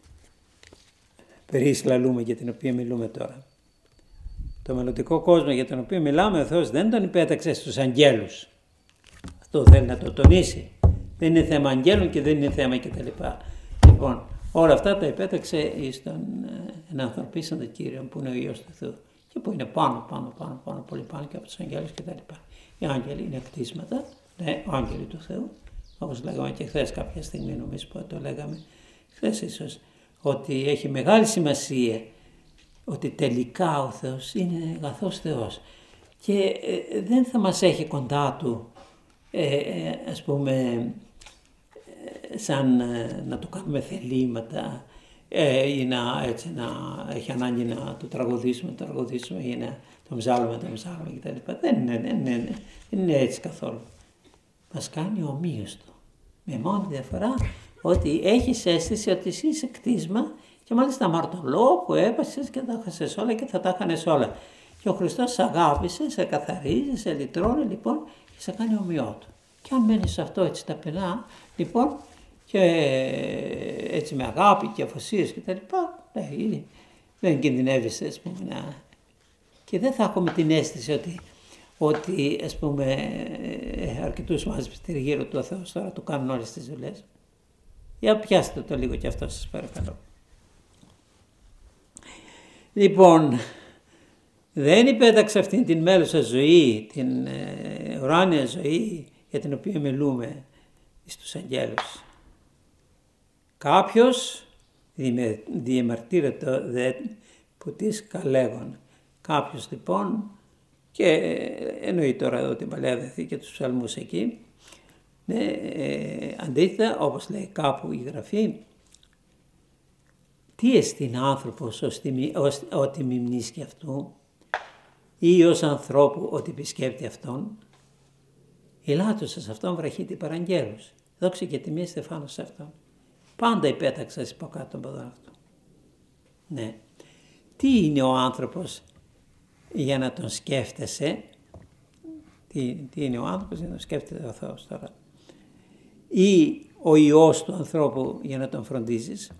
περί λαλούμε, για την οποία μιλούμε τώρα. Το μελλοντικό κόσμο για τον οποίο μιλάμε, ο Θεός δεν τον υπέταξε στους αγγέλους. Αυτό θέλει να το τονίσει. Δεν είναι θέμα αγγέλων και δεν είναι θέμα κτλ. Λοιπόν, όλα αυτά τα υπέταξε στον ενανθρωπίσαντα Κύριο που είναι ο Υιός του Θεού και που είναι πάνω, πολύ πάνω και από τους αγγέλους κτλ. Οι άγγελοι είναι κτίσματα, ναι, άγγελοι του Θεού, όπως λέγαμε και χθες κάποια στιγμή, νομίζω που το λέγαμε χθες ίσως, ότι έχει μεγάλη σημασία ότι τελικά ο Θεός είναι αγαθός Θεός και δεν θα μας έχει κοντά Του, ας πούμε, σαν να του κάνουμε θελήματα ή να έχει ανάγκη να το τραγουδήσουμε ή να το ψάλουμε κτλ. Δεν είναι έτσι καθόλου. Μας κάνει ομοίως Του. Με μόνη διαφορά ότι έχεις αίσθηση ότι εσύ είσαι κτίσμα και μάλιστα αμαρτωλό που έπασες και τα έχασες όλα και θα τα έχανες όλα. Και ο Χριστός σε αγάπησε, σε καθαρίζει, σε λυτρώνει λοιπόν και σε κάνει ομοιό Του. Και αν μένεις σε αυτό έτσι ταπεινά, λοιπόν, και έτσι με αγάπη και αφοσίες και τα λοιπά, δεν κινδυνεύεις, ας πούμε, και δεν θα έχουμε την αίσθηση ότι ας πούμε, αρκετούς μάζεψε τριγύρω του ο Θεός τώρα του κάνουν όλες τις δουλειές. Για πιάστε το λίγο και αυτό σας παρακαλώ. Λοιπόν, δεν υπέταξε αυτήν την μέλουσα ζωή, την ουράνια ζωή για την οποία μιλούμε στους αγγέλους. Κάποιος διεμαρτύρεται δε που τις καλέγον. Κάποιος λοιπόν, και εννοεί τώρα εδώ την Παλαιά Διαθήκη και τους ψαλμούς εκεί, αντίθετα όπως λέει κάπου η Γραφή, τι εστιν άνθρωπος ότι μιμνίσκει αυτού ή ως ανθρώπου ότι επισκέπτει αυτόν, ηλάτωσας αυτόν βραχίτη παραγγέλους. Δόξα και τιμή Στεφάνος σε αυτόν. Πάντα υπέταξα υποκάτω τον ποδόν αυτού. Ναι. Τι είναι ο άνθρωπος για να τον σκέφτεσαι, τι είναι ο άνθρωπος για να τον σκέφτεται ο Θεός τώρα, ή ο Υιός του ανθρώπου για να τον φροντίζεις.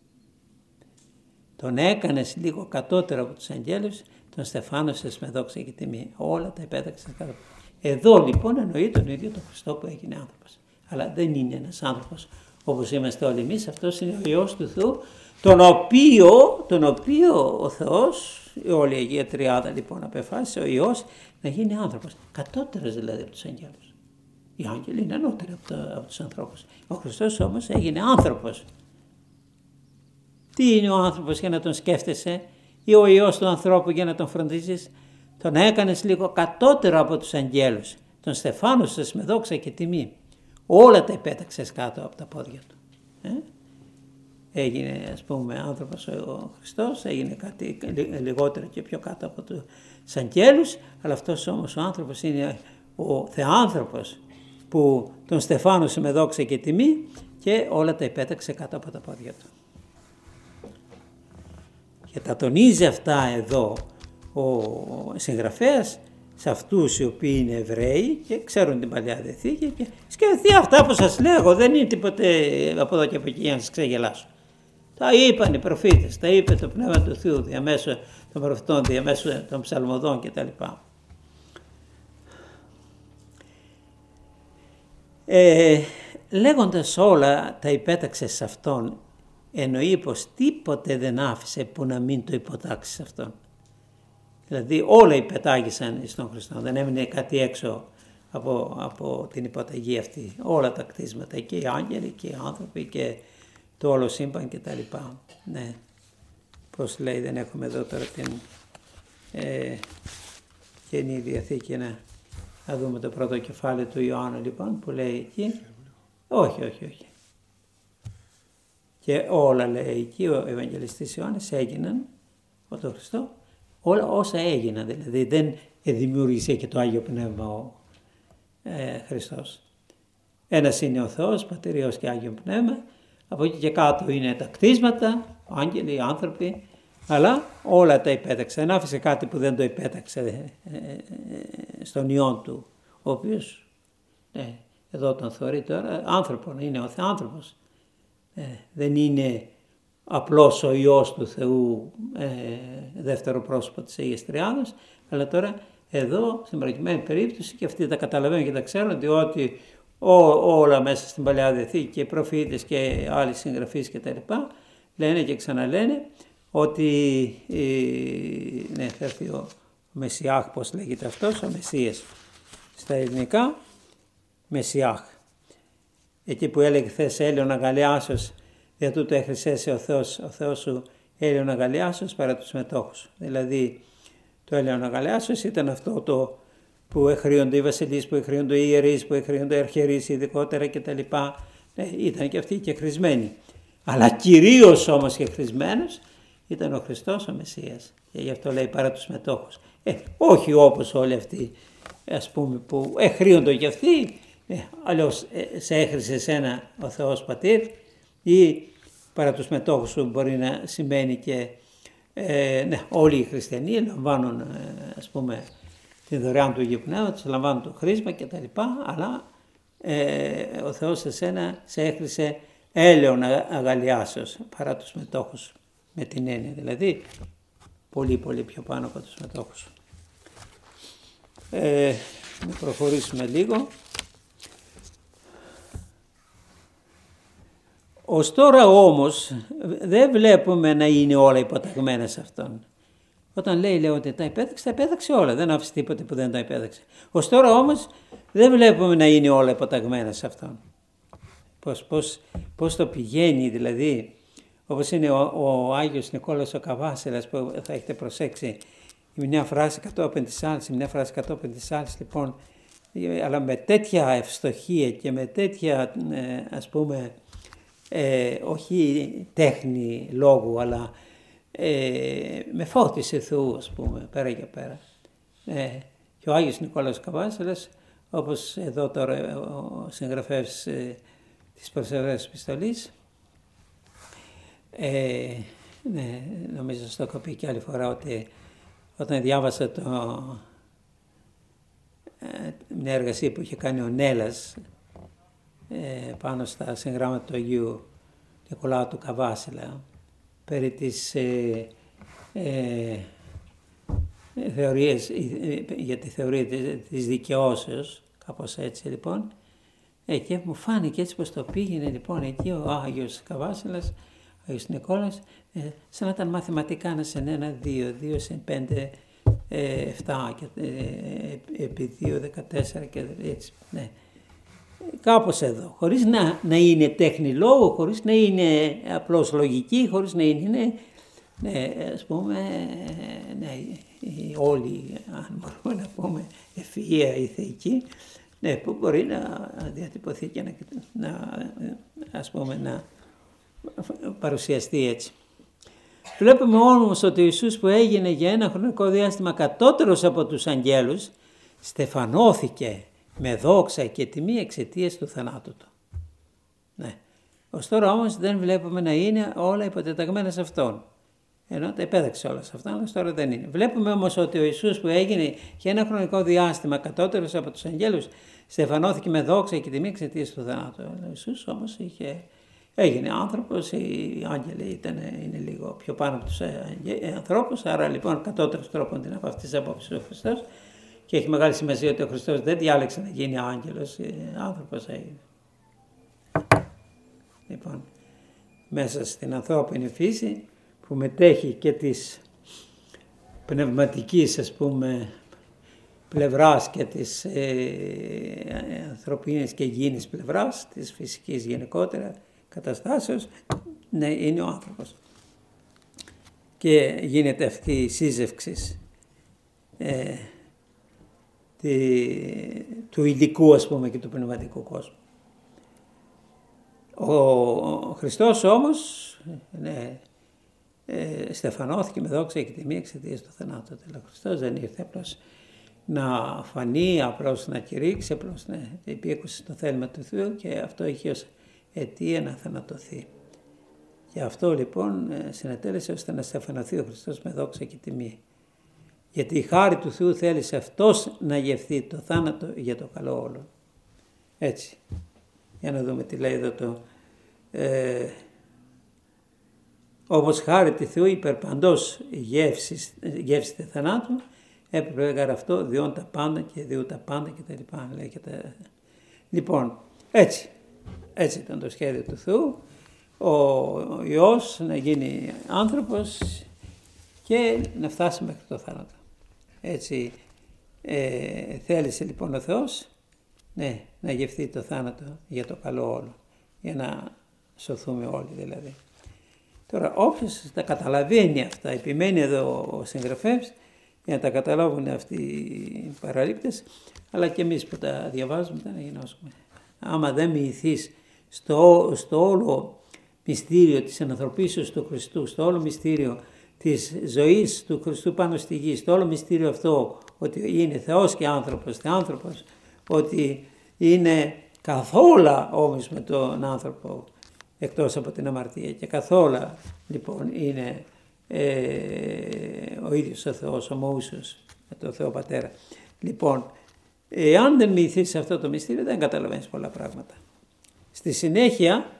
Τον έκανες λίγο κατώτερο από τους αγγέλους, τον στεφάνωσες με δόξα και τιμή. Όλα τα υπέταξες κάτω. Εδώ λοιπόν εννοεί τον ίδιο τον Χριστό που έγινε άνθρωπος. Αλλά δεν είναι ένας άνθρωπος όπως είμαστε όλοι εμείς. Αυτός είναι ο Υιός του Θεού, τον οποίο ο Θεός, η όλη η Αγία Τριάδα λοιπόν απεφάσισε ο Υιός να γίνει άνθρωπος. Κατώτερος δηλαδή από τους αγγέλους. Οι άγγελοι είναι ανώτεροι από τους ανθρώπους. Ο Χριστός όμως έγινε άνθρωπος. Τι είναι ο άνθρωπος για να τον σκέφτεσαι ή ο Υιός του ανθρώπου για να τον φροντίζεις? Τον έκανες λίγο κατώτερο από τους αγγέλους. Τον στεφάνωσες με δόξα και τιμή. Όλα τα υπέταξες κάτω από τα πόδια του. Έγινε ας πούμε άνθρωπος ο Χριστός, έγινε κάτι λιγότερο και πιο κάτω από τους αγγέλους, αλλά αυτός όμως ο άνθρωπος είναι ο θεάνθρωπος που τον στεφάνωσε με δόξα και τιμή και όλα τα υπέταξε κάτω από τα πόδια του. Και τα τονίζει αυτά εδώ ο συγγραφέας σε αυτούς οι οποίοι είναι Εβραίοι και ξέρουν την Παλαιά Διαθήκη και σκεφτεί αυτά που σας λέγω, δεν είναι τίποτε από εδώ και από εκεί για να σας ξεγελάσω. Τα είπαν οι προφήτες, τα είπε το Πνεύμα του Θεού διαμέσου των προφητών, διαμέσου των ψαλμοδών κτλ. Λέγοντας όλα τα υπέταξε σε αυτόν, εννοεί πως τίποτε δεν άφησε που να μην το υποτάξει σε αυτόν. Δηλαδή όλα υπετάγησαν στον Χριστό, δεν έμεινε κάτι έξω από την υποταγή αυτή. Όλα τα κτίσματα, και οι άγγελοι και οι άνθρωποι και το όλο σύμπαν και τα λοιπά. Ναι. Πώς λέει, δεν έχουμε εδώ τώρα την Καινή Διαθήκη, να δούμε το πρώτο κεφάλαιο του Ιωάννου λοιπόν που λέει εκεί. Όχι. Και όλα λέει εκεί ο Ευαγγελιστής Ιωάννης έγιναν από τον Χριστό, όλα όσα έγιναν, δηλαδή δεν δημιούργησε και το Άγιο Πνεύμα ο Χριστός. Ένας είναι ο Θεός, Πατήρ, Υιός και Άγιο Πνεύμα, από εκεί και κάτω είναι τα κτίσματα, άγγελοι, οι άνθρωποι, αλλά όλα τα υπέταξε. Δεν άφησε κάτι που δεν το υπέταξε στον Υιόν του, ο οποίος εδώ τον θεωρεί τώρα άνθρωπον, είναι ο Θεάνθρωπος. Δεν είναι απλώς ο Υιός του Θεού, δεύτερο πρόσωπο της Αγίας Τριάδος, αλλά τώρα εδώ στην προκειμένη περίπτωση, και αυτοί τα καταλαβαίνουν και τα ξέρουν, ότι όλα μέσα στην Παλαιά Διαθήκη και οι προφήτες και άλλοι συγγραφείς και τα λοιπά λένε και ξαναλένε ότι θα έρθει ο Μεσιάχ, πώς λέγεται αυτός, ο Μεσσίας στα ελληνικά, Μεσιάχ. Εκεί που έλεγε χθες Έλεον Αγαλιάσος, για τούτο έχρισέσαι ο Θεός σου Έλεον Αγαλιάσος παρά τους μετόχους. Δηλαδή το Έλεον Αγαλιάσος ήταν αυτό το που εχρίονται οι βασιλείς, που εχρίονται οι ιερείς, που εχρίονται οι αρχιερείς ειδικότερα κτλ. Ήταν και αυτοί και χρησμένοι. Αλλά κυρίως όμως και χρησμένος ήταν ο Χριστός ο Μεσσίας. Και γι' αυτό λέει παρά τους μετόχους. Όχι όπως όλοι αυτοί, ας πούμε, που εχρίονται και αυτοί, αλλιώς σε έχρισε εσένα ο Θεός Πατήρ, ή παρά τους μετόχους σου μπορεί να σημαίνει και όλοι οι χριστιανοί λαμβάνουν ας πούμε τη δωρεάν του Αγίου Πνεύματος, λαμβάνουν το χρήσμα και τα λοιπά, αλλά ο Θεός εσένα σε έχρισε έλεον αγαλιάσεως παρά τους μετόχους, με την έννοια δηλαδή πολύ πολύ πιο πάνω από τους μετόχους. Να προχωρήσουμε λίγο. Ως τώρα όμως δεν βλέπουμε να είναι όλα υποταγμένα σε αυτόν. Όταν λέει ότι τα επέταξε όλα, δεν άφησε τίποτε που δεν τα επέταξε. Ως τώρα όμως δεν βλέπουμε να είναι όλα υποταγμένα σε αυτόν. Πώς το πηγαίνει δηλαδή, όπως είναι ο Άγιος Νικόλαος ο Καβάσιλας που θα έχετε προσέξει, μια φράση κατόπιν της άλλης, λοιπόν, αλλά με τέτοια ευστοχία και με τέτοια ας πούμε όχι τέχνη λόγου, αλλά με φώτιση Θεού, ας πούμε, πέρα και πέρα. Και ο Άγιος Νικόλαος Καβάσιλας, όπως εδώ τώρα ο συγγραφέας της Προσευχαίας Επιστολής, νομίζω στο έχω πει και άλλη φορά ότι όταν διάβασα μια εργασία που είχε κάνει ο Νέλας πάνω στα συγγράμματα του Αγίου Νικολάου του Καβάσιλα περί της θεωρίες, για τη θεωρία της δικαιώσεως, κάπως έτσι λοιπόν, και μου φάνηκε έτσι πως το πήγαινε λοιπόν εκεί ο Άγιος Καβάσιλας, ο Άγιος Νικόλαος, σαν να ήταν μαθηματικά 1 συν 1, 2, 2 συν 5, 7 και επί 2, 14 και έτσι, ναι. Κάπως εδώ, χωρίς να είναι τέχνη λόγου, χωρίς να είναι απλώς λογική, χωρίς να είναι, ας πούμε, όλοι, αν μπορούμε να πούμε, ευφυΐα ή θεϊκή, που μπορεί να διατυπωθεί και ας πούμε, να παρουσιαστεί έτσι. Βλέπουμε όμως ότι ο Ιησούς που έγινε για ένα χρονικό διάστημα κατώτερος από τους αγγέλους, στεφανώθηκε με δόξα και τιμή εξαιτίας του θανάτου του. Ναι. Ως τώρα όμως δεν βλέπουμε να είναι όλα υποτεταγμένα σε Αυτόν. Ενώ τα επέδεξε όλα σε Αυτόν, αλλά τώρα δεν είναι. Βλέπουμε όμως ότι ο Ιησούς που έγινε για ένα χρονικό διάστημα κατώτερος από τους αγγέλους, στεφανώθηκε με δόξα και τιμή εξαιτίας του θανάτου. Ο Ιησούς όμως έγινε άνθρωπος, οι άγγελοι είναι λίγο πιο πάνω από τους ανθρώπους, άρα λοιπόν κατώτερος τρόπον την από αυτής της απόψης ο Χριστός, Και έχει μεγάλη σημασία ότι ο Χριστός δεν διάλεξε να γίνει άγγελος, άνθρωπος έγινε. Λοιπόν, μέσα στην ανθρώπινη φύση που μετέχει και της πνευματικής, ας πούμε, πλευράς και της ανθρωπίνης και υγιεινής πλευράς, της φυσικής γενικότερα καταστάσεως, ναι, είναι ο άνθρωπος. Και γίνεται αυτή η σύζευξη του υλικού, ας πούμε, και του πνευματικού κόσμου. Ο Χριστός όμως, ναι, στεφανώθηκε με δόξα και τιμή εξαιτίας του θανάτου. Ο Χριστός δεν ήρθε απλώς να φανεί, απλώς να κηρύξει, απλώς να υπήκουσε το θέλημα του Θεού, και αυτό είχε ως αιτία να θανατωθεί. Και αυτό λοιπόν συνετέλεσε ώστε να στεφανωθεί ο Χριστός με δόξα και τιμή. Γιατί η χάρη του Θεού θέλησε αυτός να γευθεί το θάνατο για το καλό όλων. Έτσι. Για να δούμε τι λέει εδώ το... όπως χάρη του Θεού υπερπαντός γεύσιτε θανάτου, έπρεπε γραφτό διόν τα πάντα και διού τα πάντα κτλ. Λοιπόν, έτσι ήταν το σχέδιο του Θεού, ο Υιός να γίνει άνθρωπος και να φτάσει μέχρι το θάνατο. Έτσι θέλησε λοιπόν ο Θεός, ναι, να γευθεί το θάνατο για το καλό όλο, για να σωθούμε όλοι δηλαδή. Τώρα όποιος τα καταλαβαίνει αυτά, επιμένει εδώ ο συγγραφέας για να τα καταλάβουν αυτοί οι παραλήπτες, αλλά και εμείς που τα διαβάζουμε να γεννώσουμε. Άμα δεν μοιηθείς στο όλο μυστήριο της ανθρωπίσεως του Χριστού, στο όλο μυστήριο της ζωής του Χριστού πάνω στη γη, στο όλο μυστήριο αυτό ότι είναι Θεός και άνθρωπος, ότι είναι καθόλου όμως με τον άνθρωπο εκτός από την αμαρτία και καθόλου λοιπόν είναι ο ίδιος ο Θεός, ομοούσιος με τον Θεό Πατέρα. Λοιπόν, αν δεν μοιηθείς σε αυτό το μυστήριο δεν καταλαβαίνεις πολλά πράγματα. Στη συνέχεια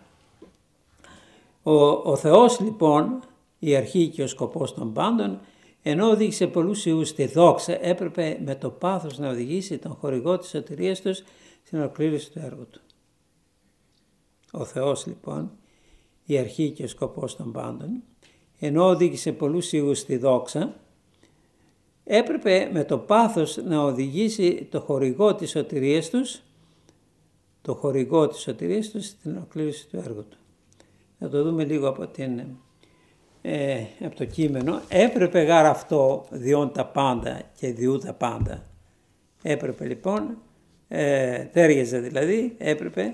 ο Θεός λοιπόν, η αρχή και ο σκοπός των πάντων, ενώ οδήγησε πολλούς ιούς στη δόξα, έπρεπε με το πάθος να οδηγήσει τον χορηγό της σωτηρίας τους στην ολοκλήρωση του έργου του. Ο Θεός λοιπόν, η αρχή και ο σκοπός των πάντων, ενώ οδήγησε πολλούς ιούς στη δόξα, έπρεπε με το πάθος να οδηγήσει το χορηγό της σωτηρίας τους, στην ολοκλήρωση του έργου του. Θα το δούμε λίγο από το κείμενο. Έπρεπε γραφτό διόν τα πάντα και διού τα πάντα. Έπρεπε λοιπόν, τέριαζε δηλαδή, έπρεπε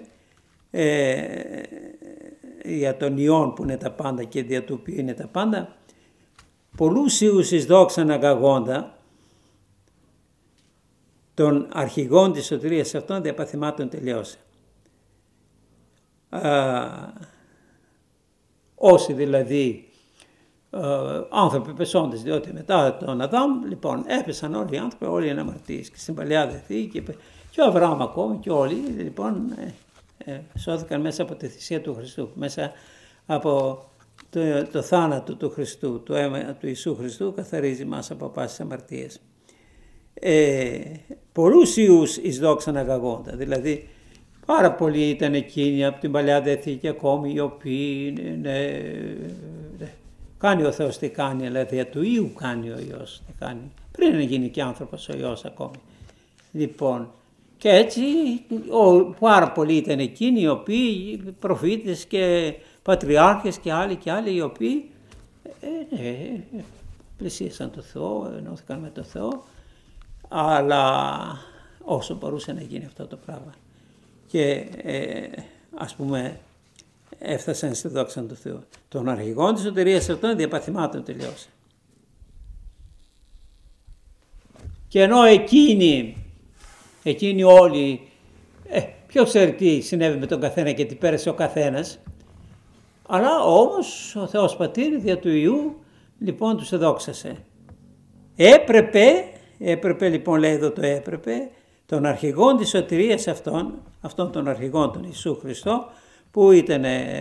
για τον Υιόν που είναι τα πάντα και δια του οποίου είναι τα πάντα, πολλούς ιούς εις δόξαν αγαγόντα, των αρχηγών της σωτηρίας αυτών διαπαθημάτων τελειώσε. Όσοι δηλαδή άνθρωποι πεσόντες, διότι μετά τον Αδάμ λοιπόν έπεσαν όλοι οι άνθρωποι, όλοι οι αναμαρτίες και στην Παλαιά Διαθήκη και ο Αβραάμ ακόμη και όλοι λοιπόν σώθηκαν μέσα από τη θυσία του Χριστού, μέσα από το θάνατο του Χριστού, το αίμα του Ιησού Χριστού καθαρίζει μας από πάσες αμαρτίες. Πολλούς ιούς εις δόξαν αγαγόντα, δηλαδή πάρα πολλοί ήταν εκείνοι από την Παλαιά Διαθήκη ακόμη οι οποίοι κάνει ο Θεός τι κάνει, αλλά δια του Υιού κάνει ο Υιός τι κάνει, πριν να γίνει και άνθρωπος ο Υιός ακόμη. Λοιπόν, και έτσι πάρα πολλοί ήταν εκείνοι οι οποίοι προφήτες και πατριάρχες και άλλοι οι οποίοι πλησίασαν το Θεό, ενώθηκαν με το Θεό, αλλά όσο μπορούσε να γίνει αυτό το πράγμα. Και ας πούμε έφτασαν στη δόξα του Θεού. Των αρχηγών της σωτηρίας αυτών διαπαθημάτων τελειώσε. Και ενώ εκείνοι όλοι, ποιος ξέρει τι συνέβη με τον καθένα και τι πέρασε ο καθένας, αλλά όμως ο Θεός Πατήρ δια του Υιού λοιπόν τους εδόξασε. Έπρεπε λοιπόν, λέει εδώ το έπρεπε, των αρχηγών της σωτηρίας αυτών των αρχηγών των Ιησού Χριστό, που ήταν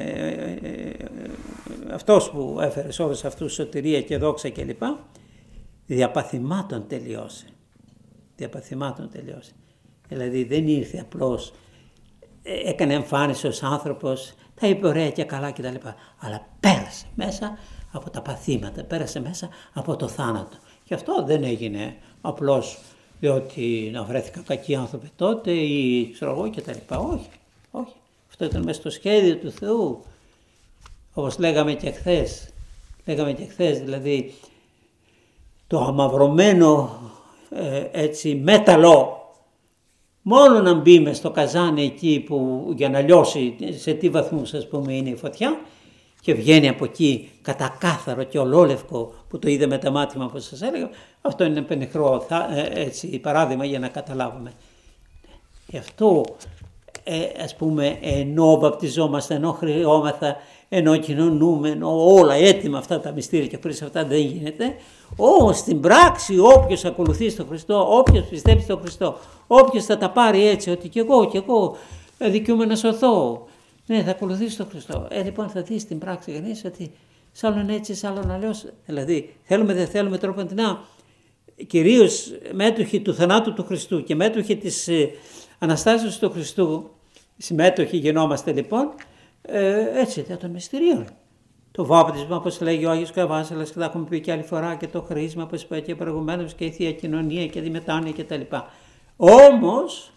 αυτός που έφερε σε όλους αυτούς σωτηρία και δόξα κλπ, διαπαθημάτων τελειώσε. διαπαθημάτων τελειώσει. Δηλαδή δεν ήρθε απλώς, έκανε εμφάνιση ως άνθρωπος, τα είπε ωραία και καλά κτλ. Αλλά πέρασε μέσα από τα παθήματα, πέρασε μέσα από το θάνατο. Και αυτό δεν έγινε απλώς διότι να βρέθηκαν κακοί άνθρωποι τότε ή ξέρω εγώ κτλ. Όχι, όχι. Αυτό ήταν μέσα στο σχέδιο του Θεού. Όπως λέγαμε και χθες, δηλαδή το αμαυρωμένο έτσι μέταλλο μόνο να μπει μες στο καζάνι εκεί που για να λιώσει σε τι βαθμούς ας πούμε είναι η φωτιά και βγαίνει από εκεί κατακάθαρο και ολόλευκο που το είδε με τα μάτια όπως σας έλεγα, αυτό είναι ένα πενιχρό έτσι παράδειγμα για να καταλάβουμε. Γι' αυτό ας πούμε ενώ βαπτιζόμαστε, ενώ χρειόμεθα, ενώ κοινωνούμε, ενώ όλα έτοιμα αυτά τα μυστήρια και χωρίς αυτά δεν γίνεται, όμως στην πράξη όποιος ακολουθεί στον Χριστό, όποιος πιστεύει στον Χριστό, όποιος θα τα πάρει έτσι ότι κι εγώ δικαιούμαι να σωθώ, ναι θα ακολουθήσει τον Χριστό, λοιπόν θα δει στην πράξη κανείς ότι σ' άλλον έτσι, σ' άλλον αλλιώς, δηλαδή θέλουμε δεν θέλουμε τρόποντινά, κυρίως μέτοχοι του θανάτου του Χριστού και μέτοχοι της Αναστάσεως του Χριστού, συμμέτοχοι γινόμαστε λοιπόν, έτσι των μυστηρίων. Το βάπτισμα, όπως λέγει ο Άγιος Καβάσιλας και θα έχουμε πει και άλλη φορά, και το χρήσμα, όπως είπα και προηγουμένως, και η Θεία Κοινωνία και τη μετάνοια κτλ. Όμως,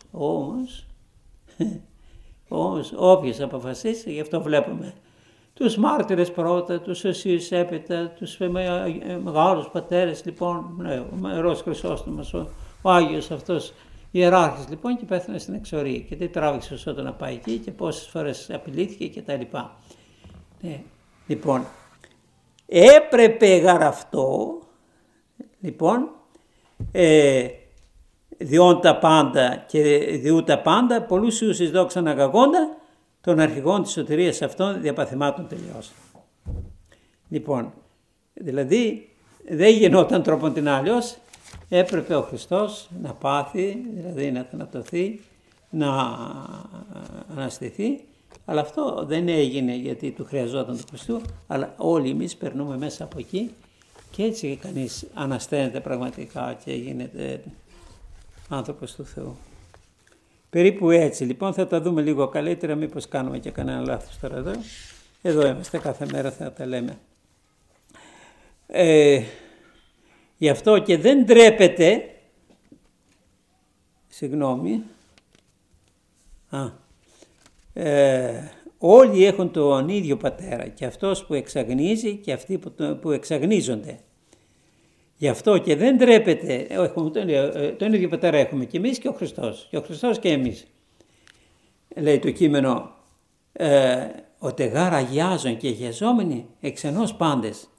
όποιος αποφασίσει, γι' αυτό βλέπουμε τους μάρτυρες πρώτα, τους οσίους έπειτα, τους μεγάλους πατέρες, λοιπόν, ο Ιερός Χρυσόστομος, ο Άγιος αυτός ιεράρχης λοιπόν και πέθανε στην εξορία και τι τράβηξε όσο να πάει εκεί και πόσες φορές απειλήθηκε κτλ. Λοιπόν, έπρεπε γαραυτό, λοιπόν, διόν τα πάντα και διού τα πάντα, πολλούς ιούς εις δόξαν αγαγόντα, των αρχηγών της σωτηρίας αυτών διαπαθημάτων τελειώσαν. Λοιπόν, δηλαδή δεν γινόταν τρόπον την αλλιώς, έπρεπε ο Χριστός να πάθει, δηλαδή να θανατωθεί, να αναστηθεί, αλλά αυτό δεν έγινε γιατί του χρειαζόταν του Χριστού, αλλά όλοι εμείς περνούμε μέσα από εκεί και έτσι κανείς ανασταίνεται πραγματικά και γίνεται άνθρωπος του Θεού. Περίπου έτσι λοιπόν, θα τα δούμε λίγο καλύτερα, μήπως κάνουμε και κανένα λάθος τώρα εδώ. Εδώ είμαστε κάθε μέρα, θα τα λέμε. Γι' αυτό και δεν ντρέπεται, όλοι έχουν τον ίδιο πατέρα και αυτός που εξαγνίζει και αυτοί που εξαγνίζονται. Γι' αυτό και δεν ντρέπεται, τον ίδιο πατέρα έχουμε και εμείς και ο Χριστός, και ο Χριστός και εμείς. Λέει το κείμενο, ότι γάρα αγιάζουν και αγιαζόμενοι εξ ενός πάντες.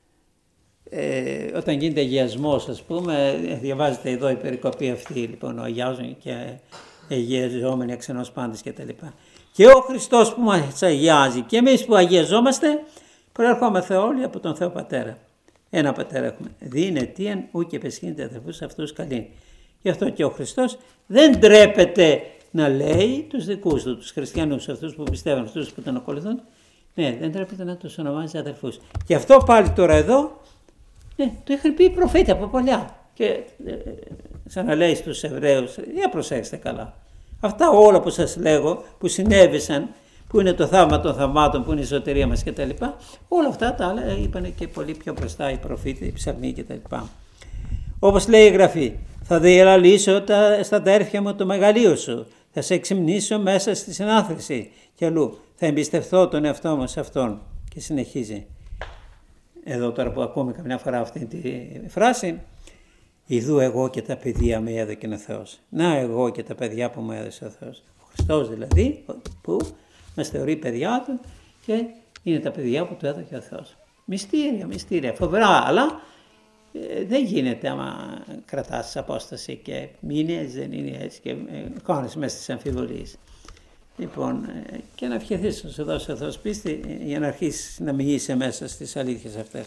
Όταν γίνεται αγιασμός, ας πούμε, διαβάζετε εδώ η περικοπή αυτή, λοιπόν, ο αγιάζων και αγιαζόμενοι εξ ενός πάντες κτλ. Και ο Χριστός που μας αγιάζει και εμείς που αγιαζόμαστε, προερχόμαστε όλοι από τον Θεό Πατέρα. Ένα Πατέρα έχουμε. Δίνε αιτίαν ου και πεσχύνεται αδερφούς αυτούς καλήν. Γι' αυτό και ο Χριστός δεν ντρέπεται να λέει τους δικούς του, τους χριστιανούς, αυτούς που πιστεύουν, αυτούς που τον ακολουθούν. Ναι, δεν ντρέπεται να τους ονομάζει αδερφούς. Γι' αυτό πάλι τώρα εδώ, ναι, το είχαν πει οι προφήτες από παλιά. Και σαν να λέει στους Εβραίους, για προσέξτε καλά. Αυτά όλα που σας λέγω, που συνέβησαν, που είναι το θαύμα των θαυμάτων, που είναι η σωτηρία μας κτλ. Όλα αυτά τα άλλα είπαν και πολύ πιο μπροστά οι προφήτες, οι ψαλμοί κτλ. Όπως λέει η Γραφή, θα διαλαλήσω στα αδέρφια μου το μεγαλείο σου, θα σε εξυμνήσω μέσα στη συνάθρηση και αλλού, θα εμπιστευτώ τον εαυτό μου σε αυτόν. Και συνεχίζει. Εδώ τώρα που ακούμε καμιά φορά αυτή τη φράση, ιδού εγώ και τα παιδιά με έδωκε ο Θεός. Να εγώ και τα παιδιά που μου έδωσε ο Θεός. Ο Χριστός δηλαδή που μας θεωρεί παιδιά του και είναι τα παιδιά που του έδωκε ο Θεός. Μυστήρια, φοβερά, αλλά δεν γίνεται άμα κρατάς απόσταση και μήνες, δεν είναι έτσι και κάνεις μέσα στις αμφιβολίες. Λοιπόν, και να ευχηθείς να σου δώσει ο Θεός πίστη για να αρχίσεις να μοιείσαι μέσα στις αλήθειες αυτές.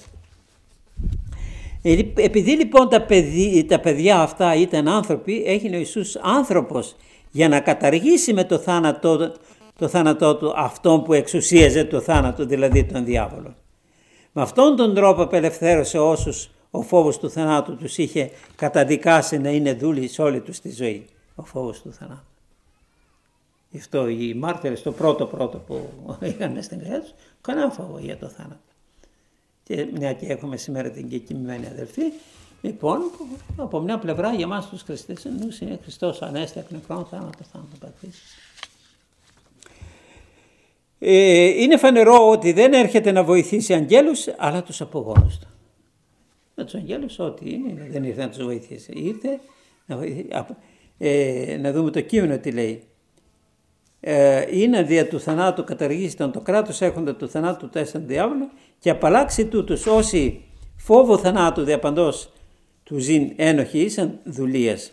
Επειδή λοιπόν τα παιδιά αυτά ήταν άνθρωποι, έγινε ο Ιησούς άνθρωπος για να καταργήσει με το θάνατό του αυτόν που εξουσίαζε το θάνατο, δηλαδή τον διάβολο. Με αυτόν τον τρόπο απελευθέρωσε όσους ο φόβος του θανάτου τους είχε καταδικάσει να είναι δούλοι σε όλη τους τη ζωή. Ο φόβος του θανάτου. Γι' αυτό οι μάρτυρες το πρώτο που είχαν στην καρδιά τους, κανένα φόβο για το θάνατο. Και μια και έχουμε σήμερα την κεκοιμημένη αδελφή, λοιπόν, από μια πλευρά για εμάς τους χριστιανούς είναι Χριστός ανέστη εκ νεκρών, θάνατο πατήσεις. Είναι φανερό ότι δεν έρχεται να βοηθήσει αγγέλους, αλλά τους απογόνους του. Με τους αγγέλους ό,τι είναι, δεν ήρθε να τους βοηθήσει. Ήρθε να δούμε το κείμενο τι λέει. Είναι δια του θανάτου καταργήσεων το κράτος έχοντα του θανάτου τέσσερον διάβολο και απαλλάξει τούτους όσοι φόβο θανάτου διαπαντός του ζήν ένοχοι ήσαν δουλείας.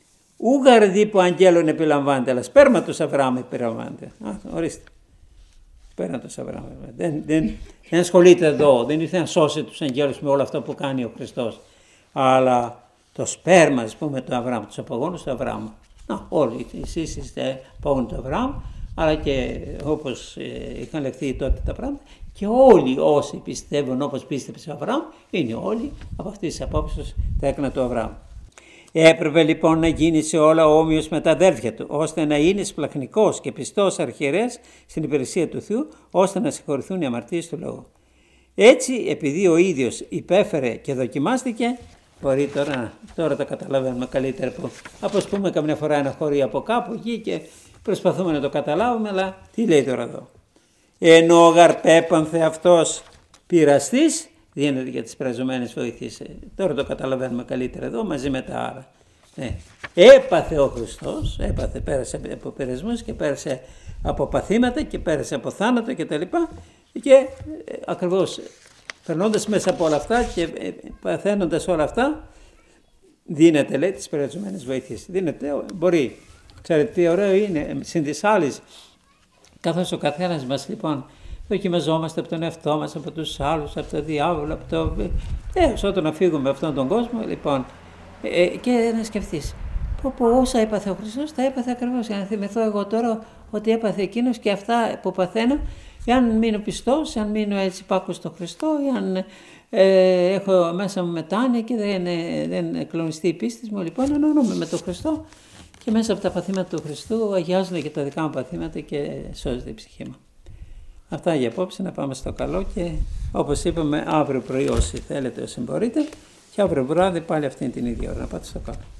Ούγαρ δίπου αγγέλων επιλαμβάνεται, αλλά σπέρματος Αβραάμ επιλαμβάνεται. Ορίστε. Σπέρματος Αβραάμ. Δεν ασχολείται εδώ, δεν ήρθε να σώσει τους αγγέλους με όλο αυτό που κάνει ο Χριστός. Αλλά το σπέρμα, ας πούμε, του Αβραάμ, τους απογόνους του Αβραάμ. Όλοι εσείς είστε απόγονοι του Αβραάμ, αλλά και όπως είχαν λεχθεί τότε τα πράγματα, και όλοι όσοι πιστεύουν όπως πίστεψε ο Αβραάμ, είναι όλοι από αυτής της απόψεως τα έκανα του Αβραάμ. Έπρεπε λοιπόν να γίνει σε όλα όμοιος με τα αδέρφια του, ώστε να είναι σπλαχνικός και πιστός αρχιερέας στην υπηρεσία του Θεού, ώστε να συγχωρηθούν οι αμαρτίες του λόγου. Έτσι, επειδή ο ίδιος υπέφερε και δοκιμάστηκε, μπορεί τώρα τα καταλαβαίνουμε καλύτερα από ας πούμε καμιά φορά ένα χωρί από κάπου εκεί και προσπαθούμε να το καταλάβουμε, αλλά τι λέει τώρα εδώ. Ενώ γαρπέπανθε αυτός πειραστής, δίνεται για τις πραζωμένες βοήθειες. Τώρα το καταλαβαίνουμε καλύτερα εδώ μαζί με τα άλλα. Έπαθε ο Χριστός, πέρασε από πειρασμούς και πέρασε από παθήματα και πέρασε από θάνατο κτλ. Και ακριβώς περνώντας μέσα από όλα αυτά και παθαίνοντας όλα αυτά, δίνεται, λέει, τις περιορισμένες βοήθειες. Δίνεται, μπορεί. Ξέρετε τι ωραίο είναι, συν της άλλης, καθώς ο καθένας μας λοιπόν δοκιμαζόμαστε από τον εαυτό μας, από τους άλλους, από το διάβολο, από το... όταν να φύγουμε από αυτόν τον κόσμο, λοιπόν, και να σκεφτείς, όσα έπαθε ο Χριστός, τα έπαθε ακριβώς, για να θυμηθώ εγώ τώρα ότι έπαθε εκείνος και αυτά που παθαίνω, εάν μείνω πιστός, αν μείνω έτσι πάκου στο Χριστό, εάν έχω μέσα μου μετάνοια και δεν κλονιστεί η πίστη μου, λοιπόν, ενώνομαι με τον Χριστό και μέσα από τα παθήματα του Χριστού αγιάζονται και τα δικά μου παθήματα και σώζεται η ψυχή μου. Αυτά για απόψε, να πάμε στο καλό και όπως είπαμε αύριο πρωί όσοι θέλετε, όσοι μπορείτε, και αύριο βράδυ πάλι αυτήν την ίδια ώρα να πάτε στο καλό.